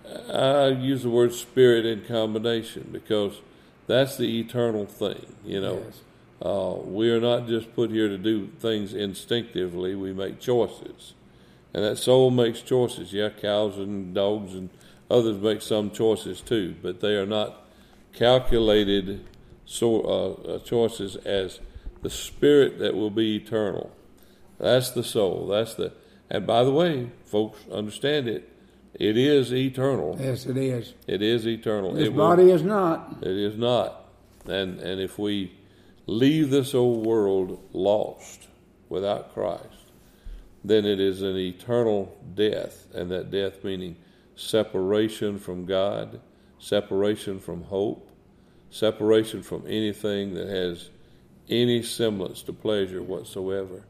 I use the word spirit in combination because that's the eternal thing, you know. Yes. Uh, we are not just put here to do things instinctively. We make choices. And that soul makes choices. Yeah, cows and dogs and others make some choices too, but they are not calculated so, uh, uh, choices as the spirit that will be eternal. That's the soul. That's the. And by the way, folks, understand it. It is eternal. Yes, it is. It is eternal. This it will, body is not. It is not. And and if we leave this old world lost without Christ, then it is an eternal death, and that death meaning separation from God, separation from hope, separation from anything that has any semblance to pleasure whatsoever.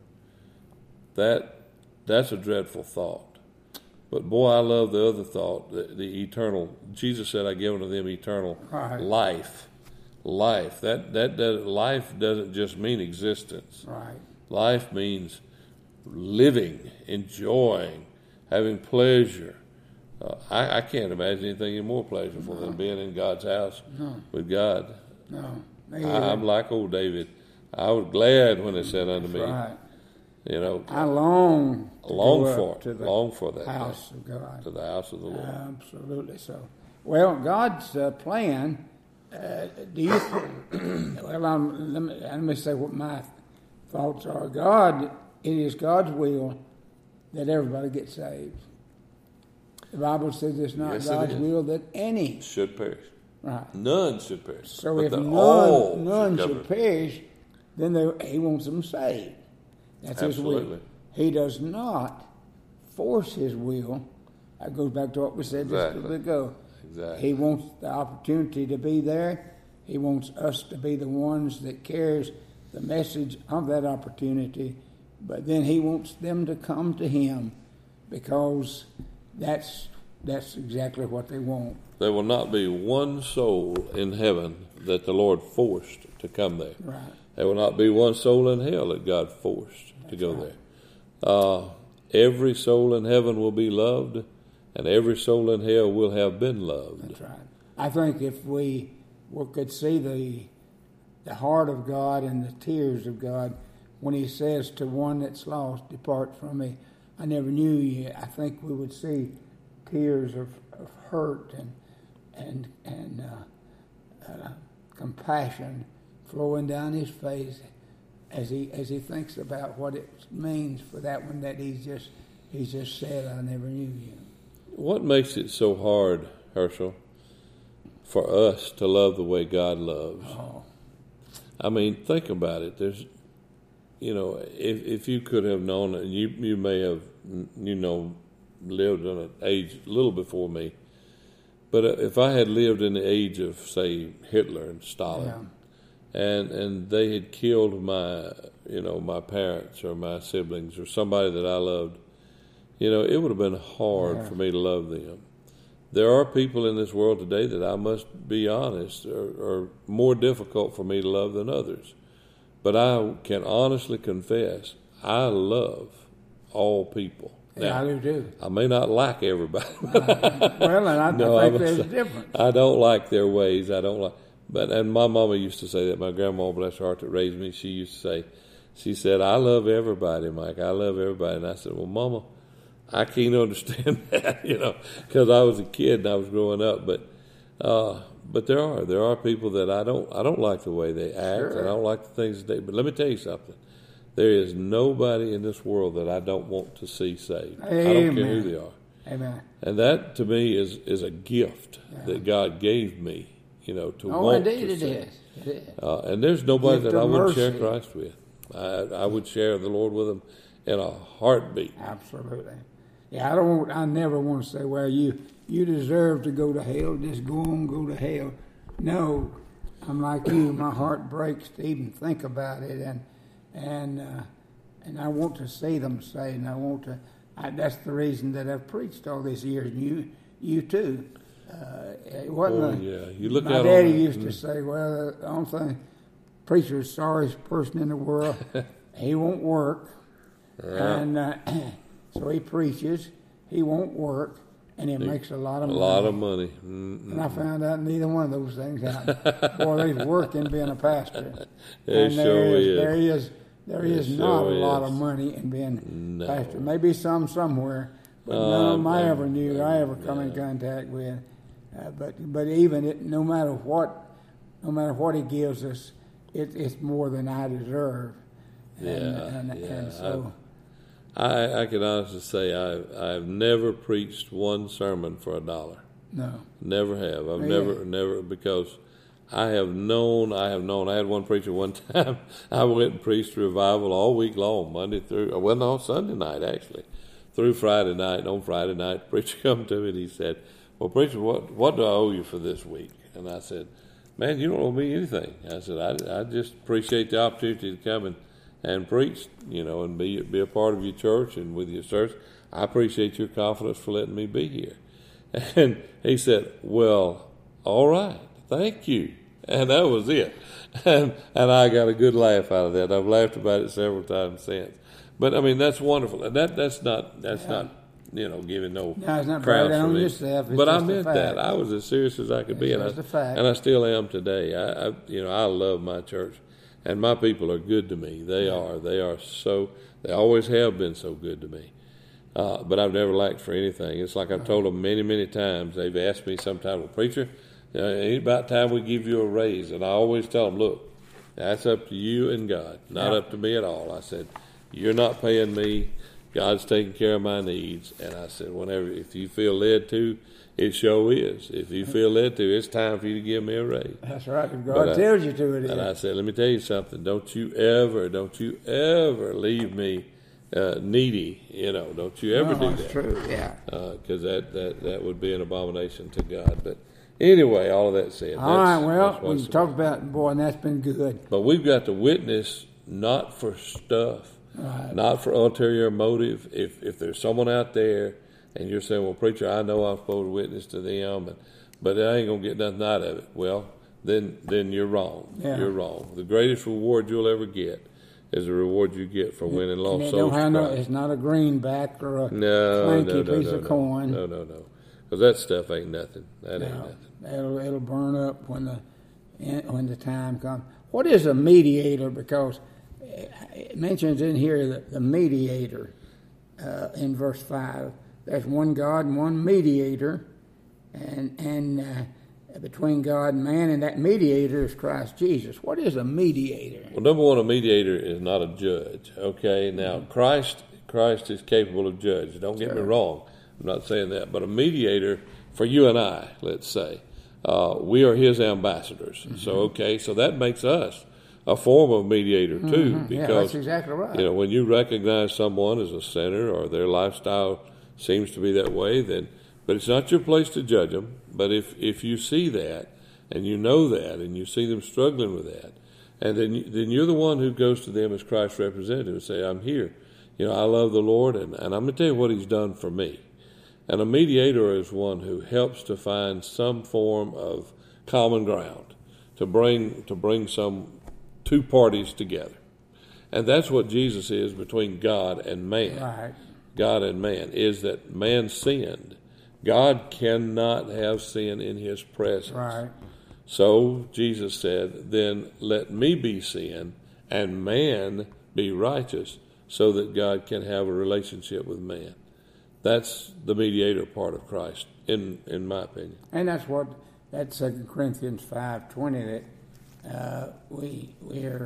That that's a dreadful thought. But boy, I love the other thought, the, the eternal. Jesus said, "I give unto them eternal Right. life." Life. That that does, life doesn't just mean existence. Right. Life means living, enjoying, having pleasure. Uh, I, I can't imagine anything more pleasurable no. than being in God's house no. with God. No. I, I'm like old David. I was glad when it said unto me, right. you know, I long to long go for up to the long for that house day, of God. to the house of the Lord. Absolutely so. Well, God's uh, plan. Uh, do you? well, I'm, let me let me say what my thoughts are. God, it is God's will that everybody gets saved. The Bible says it's not Yes, God's it is. will that any Should perish. right. None should perish. So but if that none all none should should perish, then they, He wants them saved. That's His Absolutely. will. He does not force His will. That goes back to what we said just a Exactly. little bit ago. Exactly. He wants the opportunity to be there. He wants us to be the ones that carries the message of that opportunity. But then He wants them to come to Him because that's that's exactly what they want. There will not be one soul in heaven that the Lord forced to come there. Right. There will not be one soul in hell that God forced That's to go right. there. Uh, every soul in heaven will be loved, and every soul in hell will have been loved. That's right. I think if we, we could see the the heart of God and the tears of God when He says to one that's lost, "Depart from me, I never knew you," I think we would see tears of, of hurt and and and uh, uh, compassion flowing down His face as he as he thinks about what it means for that one that he's just he's just said, "I never knew you." What makes it so hard, Herschel, for us to love the way God loves? Oh. I mean, think about it. There's, you know, if if you could have known, and you you may have, you know, lived in an age a little before me, but if I had lived in the age of, say, Hitler and Stalin, yeah. and and they had killed my, you know, my parents or my siblings or somebody that I loved, you know, it would have been hard yeah. for me to love them. There are people in this world today that I must be honest are, are more difficult for me to love than others. But I can honestly confess, I love all people. Now, yeah, I do too. I may not like everybody. Uh, well, and I, No, I think I'm there's a saying- difference. I don't like their ways. I don't like, but and my mama used to say that. My grandma, bless her heart, that raised me, she used to say, she said, "I love everybody, Mike. I love everybody." And I said, "Well, Mama, I can't understand that, you know, because I was a kid and I was growing up. But, uh, but there are there are people that I don't I don't like the way they act, Sure. and I don't like the things that they. But let me tell you something. There is nobody in this world that I don't want to see saved. I don't care who Amen. they are. Amen. And that, to me, is, is a gift that God gave me, you know, to Oh, want indeed to it see. is. It is. Uh, and there's nobody Gift that I of wouldn't share mercy. Christ with. I, I would share the Lord with them in a heartbeat. Absolutely. Yeah, I don't. Want, I never want to say, "Well, you you deserve to go to hell. Just go on, go to hell." No, I'm like you. My heart breaks to even think about it, and and uh, and I want to see them saved. And I want to. I, that's the reason that I've preached all these years. And you you too. Uh, it wasn't Oh, a- yeah. You look my out daddy on that. used to say, "Well, the only thing, preacher's the sorriest person in the world. He won't work." And uh, so he preaches, he won't work, and he makes a lot of A money. lot of money. Mm-mm. And I found out neither one of those things happened. Boy, there's work in being a pastor. There and sure there is, is. there is, there There is sure not a lot is. of money in being No. pastor. Maybe some somewhere, but Uh, none of them I um, ever knew, I ever come in contact with. Uh, but but even it, no matter what, no matter what he gives us, it, it's more than I deserve. And, Yeah, and, yeah, and so. I, I can honestly say I've, I've never preached one sermon for a dollar. No. Never have. I've Yeah. never, never, because I have known, I have known. I had one preacher one time, I went and preached revival all week long, Monday through, well, no, Sunday night, actually, through Friday night. And on Friday night, the preacher come to me and he said, "Well, preacher, what, what do I owe you for this week?" And I said, "Man, you don't owe me anything." I said, I, I just appreciate the opportunity to come and, and preach, you know, and be, be a part of your church and with your church. I appreciate your confidence for letting me be here. And he said, "Well, all right, thank you." And that was it. And and I got a good laugh out of that. I've laughed about it several times since. But I mean, that's wonderful. And that that's not that's Yeah. not you know giving no No, it's not crowds bragging for on me. yourself. It's But I just a meant fact. that. I was as serious as I could be, It's and I just a fact. and I still am today. I, I you know I love my church, and my people are good to me. They are. They are so. They always have been so good to me. Uh, but I've never lacked for anything. It's like I've told them many, many times. They've asked me sometime, "Well, preacher, you know, ain't about time we give you a raise?" And I always tell them, "Look, that's up to you and God, not Yeah. up to me at all." I said, "You're not paying me. God's taking care of my needs." And I said, "Whenever, if you feel led to, it sure is. If you feel led to, it's time for you to give me a raise." That's right. If But God I- tells you to, it is. And I said, "Let me tell you something. Don't you ever, don't you ever leave me uh, needy. You know, don't you ever No, do it's that. true, yeah. Because that, that, that would be an abomination to God." But anyway, all of that said. All right, that's- well, that's what's we talked about, boy, and that's been good. But we've got to witness not for stuff, Right. not for ulterior motive. If if there's someone out there and you're saying, "Well, preacher, I know I'm supposed to witness to them, and, but I ain't going to get nothing out of it." Well, then then you're wrong. Yeah. You're wrong. The greatest reward you'll ever get is the reward you get for winning And lost it souls don't have to no, Christ. it's not a greenback or a No, clanky no, no, piece no, of no. coin. No, no, no. Because that stuff ain't nothing. That ain't No, nothing. it'll, it'll burn up when the when the time comes. What is a mediator? Because it mentions in here that the mediator uh, in verse five. There's one God and one mediator, and and uh, between God and man, and that mediator is Christ Jesus. What is a mediator? Well, number one, a mediator is not a judge. Okay, now Christ, Christ is capable of judge. Don't get me Sure. wrong. I'm not saying that, but a mediator for you and I, let's say, uh, we are His ambassadors. Mm-hmm. So okay, so that makes us a form of mediator too, Mm-hmm. Yeah, because that's exactly right. you know when you recognize someone as a sinner or their lifestyle seems to be that way, then but it's not your place to judge them. But if if you see that and you know that and you see them struggling with that, and then you, then you're the one who goes to them as Christ's representative and say, "I'm here. You know, I love the Lord, and, and I'm going to tell you what He's done for me." And a mediator is one who helps to find some form of common ground to bring to bring some two parties together, and that's what Jesus is between God and man. Right. God and man, is that man sinned. God cannot have sin in his presence. Right. So Jesus said, then let me be sin and man be righteous, so that God can have a relationship with man. That's the mediator part of Christ, in in my opinion. And that's what that Second Corinthians five twenty that uh, we we are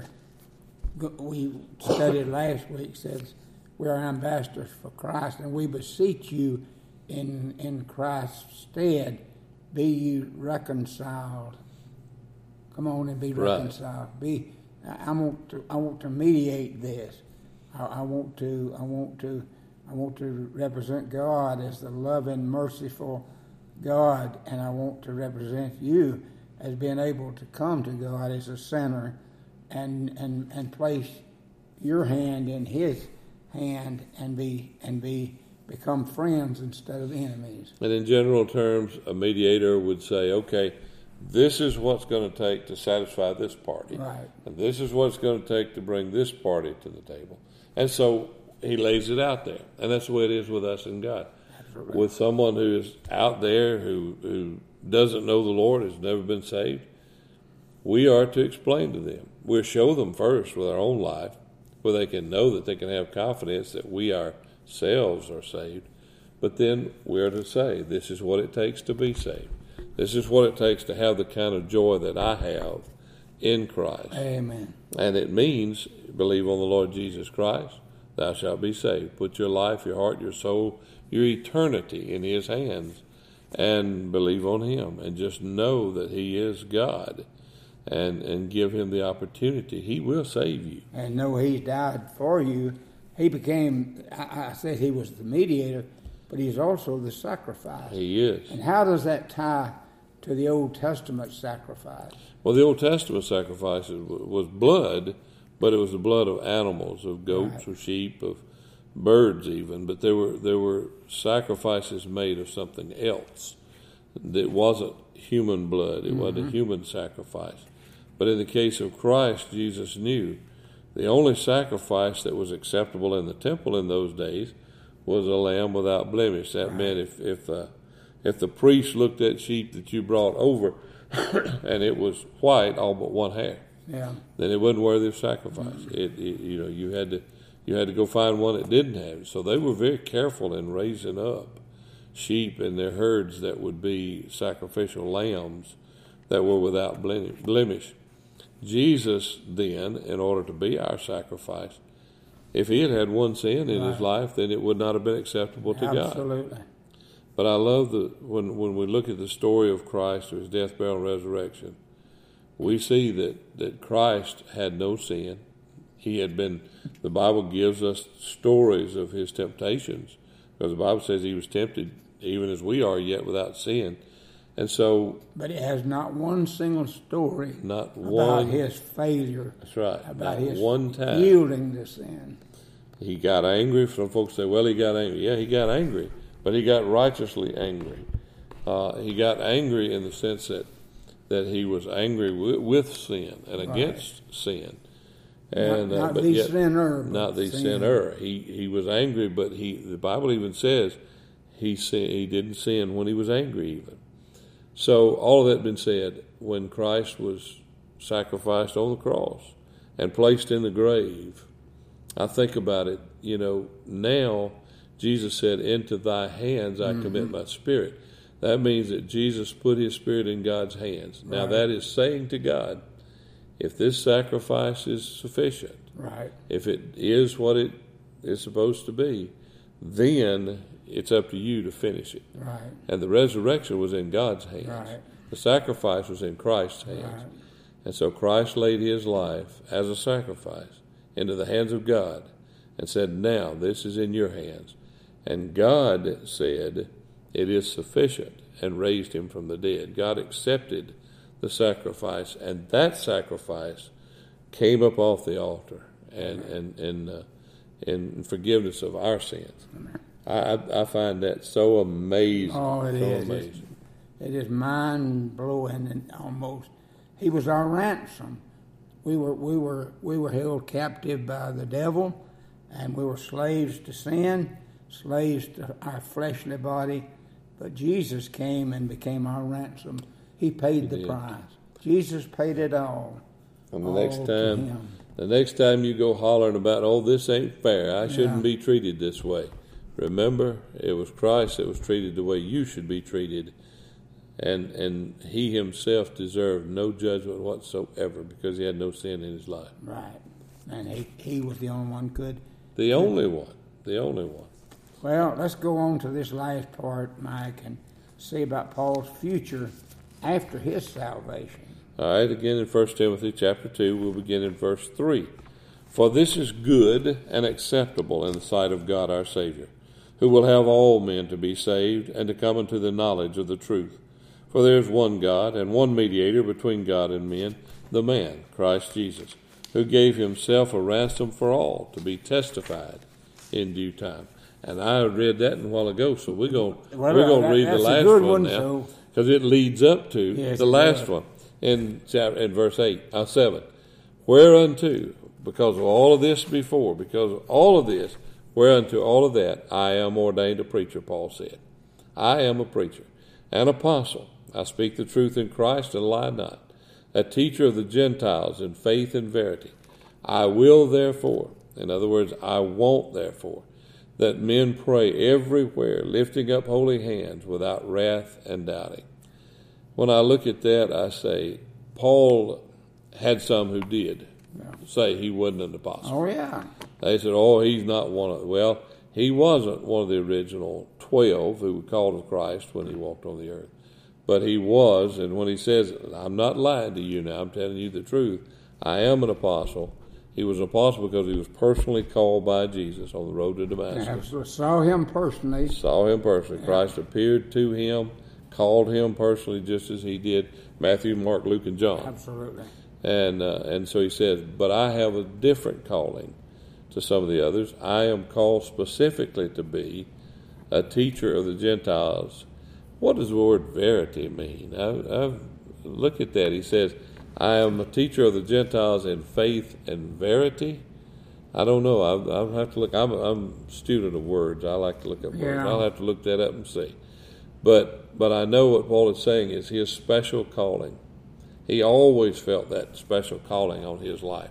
we studied last week says we are ambassadors for Christ, and we beseech you in in Christ's stead, be you reconciled. Come on and be reconciled. Right. Be I want to I want to mediate this. I, I want to I want to I want to represent God as the loving, merciful God, and I want to represent you as being able to come to God as a sinner, and and and place your hand in His hand and be and be become friends instead of enemies. And in general terms, a mediator would say, okay, this is what's going to take to satisfy this party. Right. And this is what it's going to take to bring this party to the table. And so he lays it out there. And that's the way it is with us and God. Absolutely. With someone who is out there who, who doesn't know the Lord, has never been saved, we are to explain to them. We'll show them first with our own life, where they can know that they can have confidence that we ourselves are saved. But then we're to say, this is what it takes to be saved. This is what it takes to have the kind of joy that I have in Christ. Amen. And it means, believe on the Lord Jesus Christ, thou shalt be saved. Put your life, your heart, your soul, your eternity in His hands, and believe on Him. And just know that He is God, and, and give Him the opportunity. He will save you. And know He's died for you. He became, I, I said He was the mediator, but He's also the sacrifice. He is. And how does that tie to the Old Testament sacrifice? Well, the Old Testament sacrifice was blood, but it was the blood of animals, of goats, right, of sheep, of birds even. But there were there were sacrifices made of something else that wasn't human blood. It mm-hmm. wasn't a human sacrifice. But in the case of Christ, Jesus knew the only sacrifice that was acceptable in the temple in those days was a lamb without blemish. That right. meant if if uh, if the priest looked at sheep that you brought over and it was white, all but one hair, yeah, then it wasn't worthy of sacrifice. Mm-hmm. It, it you know you had to you had to go find one that didn't have it. So they were very careful in raising up sheep in their herds that would be sacrificial lambs that were without blemish. Jesus then, in order to be our sacrifice, if He had had one sin in right. His life, then it would not have been acceptable to Absolutely. God. Absolutely. But I love the when when we look at the story of Christ, His death, burial, and resurrection, we see that, that Christ had no sin. He had been, the Bible gives us stories of His temptations, because the Bible says He was tempted even as we are, yet without sin. And so, but it has not one single story not about one, His failure. That's right. About not His one time yielding to sin. He got angry. Some folks say, well, He got angry. Yeah, He got angry, but He got righteously angry. Uh, he got angry in the sense that that He was angry with, with sin and right. against sin. And, not uh, not but the yet, sinner. Not the sin. sinner. He he was angry, but he the Bible even says he sin, he didn't sin when He was angry even. So all of that been said, when Christ was sacrificed on the cross and placed in the grave, I think about it, you know, now Jesus said, into Thy hands I mm-hmm. commit my spirit. That means that Jesus put His spirit in God's hands. Now right. that is saying to God, if this sacrifice is sufficient, right. if it is what it is supposed to be, then it's up to you to finish it. Right. And the resurrection was in God's hands. Right. The sacrifice was in Christ's hands. Right. And so Christ laid His life as a sacrifice into the hands of God and said, now this is in your hands. And God said, it is sufficient, and raised Him from the dead. God accepted the sacrifice, and that sacrifice came up off the altar and and and uh, in forgiveness of our sins. I, I find that so amazing. Oh, it so is. amazing. It is mind blowing and almost. He was our ransom. We were we were we were held captive by the devil, and we were slaves to sin. slaves to our fleshly body, but Jesus came and became our ransom. He paid He the did. price. Jesus paid it all. And the all next to time, him. the next time you go hollering about, oh, this ain't fair, I shouldn't Yeah. be treated this way. Remember, it was Christ that was treated the way you should be treated. And and he himself deserved no judgment whatsoever because he had no sin in his life. Right. And he, he was the only one could. The only one. The only one. Well, let's go on to this last part, Mike, and see about Paul's future after his salvation. All right, again in First Timothy chapter two, we'll begin in verse three. For this is good and acceptable in the sight of God our Savior, who will have all men to be saved and to come into the knowledge of the truth. For there is one God and one mediator between God and men, the man, Christ Jesus, who gave himself a ransom for all, to be testified in due time. And I read that a while ago, so we're going Well, we're going to that- read the that's a last good one, one, now, so- because it leads up to Yes, the it last does. one in chapter in verse eight, uh, seven. Whereunto, because of all of this before, because of all of this, whereunto all of that, I am ordained a preacher, Paul said. I am a preacher, an apostle. I speak the truth in Christ and lie not, a teacher of the Gentiles in faith and verity. I will therefore, in other words, I won't therefore, that men pray everywhere, lifting up holy hands without wrath and doubting. When I look at that, I say, Paul had some who did say he wasn't an apostle. Oh, yeah. They said, oh, he's not one of, well, he wasn't one of the original twelve who were called to Christ when he walked on the earth. But he was, and when he says, I'm not lying to you now, I'm telling you the truth, I am an apostle. He was an apostle because he was personally called by Jesus on the road to Damascus. I saw him personally. Saw him personally. Yeah. Christ appeared to him, called him personally just as he did Matthew, Mark, Luke, and John. Absolutely. And uh, and so he says, but I have a different calling to some of the others. I am called specifically to be a teacher of the Gentiles. What does the word verity mean? I, I've look at that. He says, I am a teacher of the Gentiles in faith and verity. I don't know. I, I'll have to look. I'm, I'm a student of words. I like to look at words. Yeah. I'll have to look that up and see. But but I know what Paul is saying is his special calling. He always felt that special calling on his life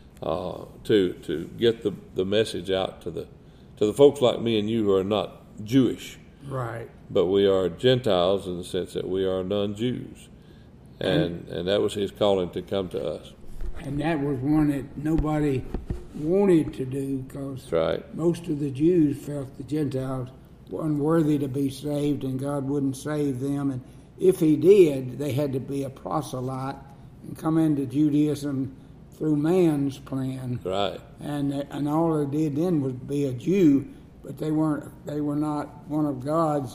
uh, to to get the, the message out to the to the folks like me and you who are not Jewish, Right. but we are Gentiles in the sense that we are non-Jews, and and that was his calling to come to us. And that was one that nobody wanted to do because That's right. most of the Jews felt the Gentiles were unworthy to be saved and God wouldn't save them. And if he did, they had to be a proselyte and come into Judaism through man's plan. Right. And and all they did then was be a Jew, but they weren't. They were not one of God's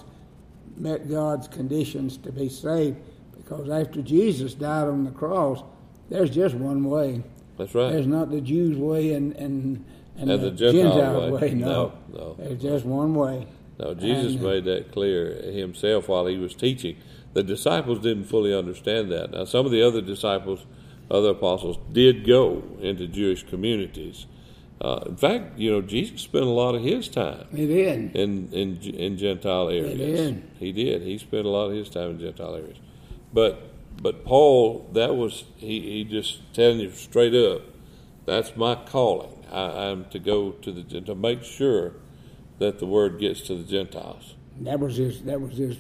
met God's conditions to be saved. Because after Jesus died on the cross, there's just one way. That's right. There's not the Jews' way and and, and, And the, the Gentile Gentile way. way. No. No, no. There's just one way. No, Jesus And, uh, made that clear himself while he was teaching. The disciples didn't fully understand that. Now, some of the other disciples, other apostles, did go into Jewish communities. Uh, in fact, you know, Jesus spent a lot of his time He did. in in, in Gentile areas. did. He did. He spent a lot of his time in Gentile areas. But but Paul, that was he, he just telling you straight up, that's my calling. I, I'm to go to the to make sure that the word gets to the Gentiles. That was his. That was his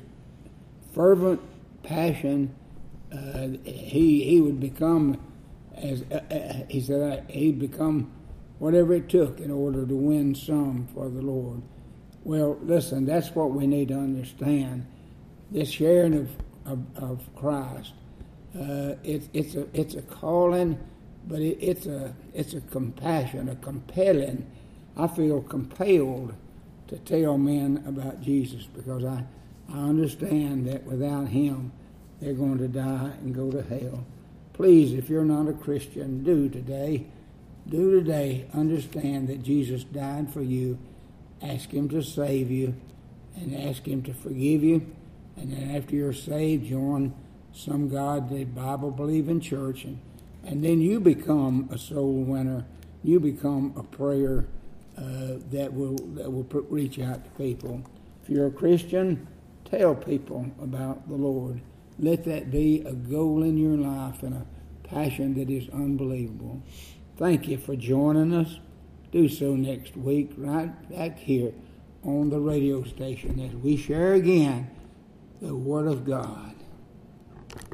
fervent passion. Uh, he he would become, as uh, uh, he said, uh, he'd become whatever it took in order to win some for the Lord. Well, listen, that's what we need to understand. This sharing of of, of Christ, uh, it's it's a it's a calling, but it, it's a it's a compassion, a compelling. I feel compelled to tell men about Jesus because I, I understand that without him, they're going to die and go to hell. Please, if you're not a Christian, do today, do today understand that Jesus died for you. Ask him to save you and ask him to forgive you. And then after you're saved, join some godly Bible-believing church. And, and then you become a soul winner. You become a prayer uh, that will that will pr- reach out to people. If you're a Christian, tell people about the Lord. Let that be a goal in your life and a passion that is unbelievable. Thank you for joining us. Do so next week, right back here on the radio station as we share again the Word of God.